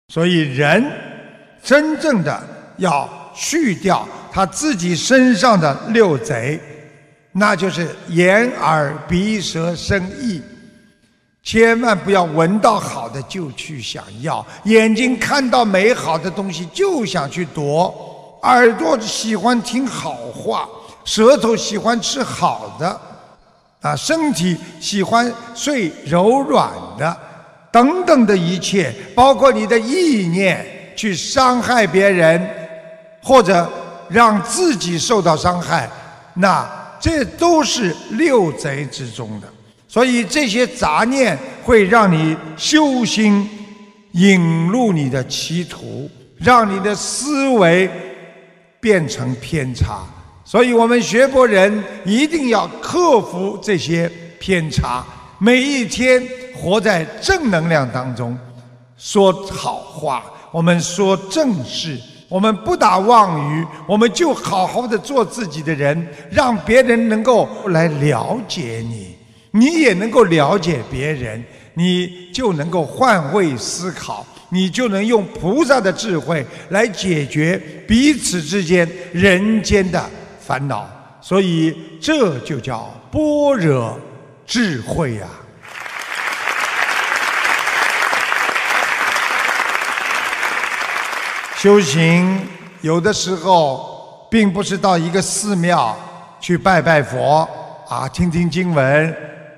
所以人真正的要去掉他自己身上的六贼，那就是眼耳鼻舌身意。千万不要闻到好的就去想要，眼睛看到美好的东西就想去夺，耳朵喜欢听好话，舌头喜欢吃好的，身体喜欢睡柔软的，等等的一切，包括你的意念去伤害别人，或者让自己受到伤害，那这都是六贼之中的。所以这些杂念会让你修心引入你的歧途，让你的思维变成偏差。所以我们学佛人一定要克服这些偏差，每一天活在正能量当中，说好话，我们说正事，我们不打妄语，我们就好好的做自己的人，让别人能够来了解你，你也能够了解别人，你就能够换位思考，你就能用菩萨的智慧来解决彼此之间人间的烦恼。所以这就叫般若智慧呀。修行有的时候并不是到一个寺庙去拜拜佛听听经文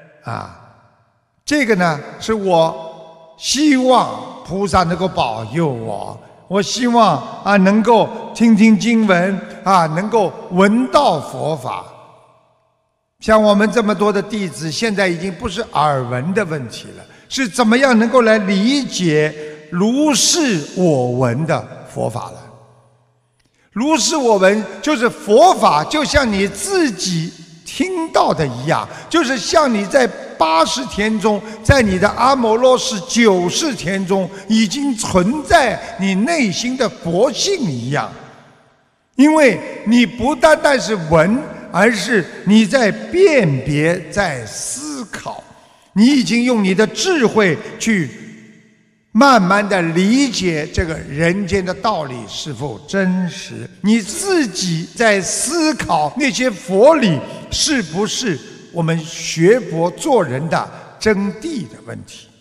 这个呢是我希望菩萨能够保佑我希望能够听听经文能够闻到佛法。像我们这么多的弟子，现在已经不是耳闻的问题了，是怎么样能够来理解如是我闻的佛法了。如是我闻就是佛法就像你自己听到的一样，就是像你在80田中，在你的阿摩罗氏90田中已经存在你内心的佛性一样。因为你不单单是闻，而是你在辨别，在思考，你已经用你的智慧去慢慢的理解这个人间的道理是否真实，你自己在思考那些佛理是不是我们学佛做人的真谛的问题。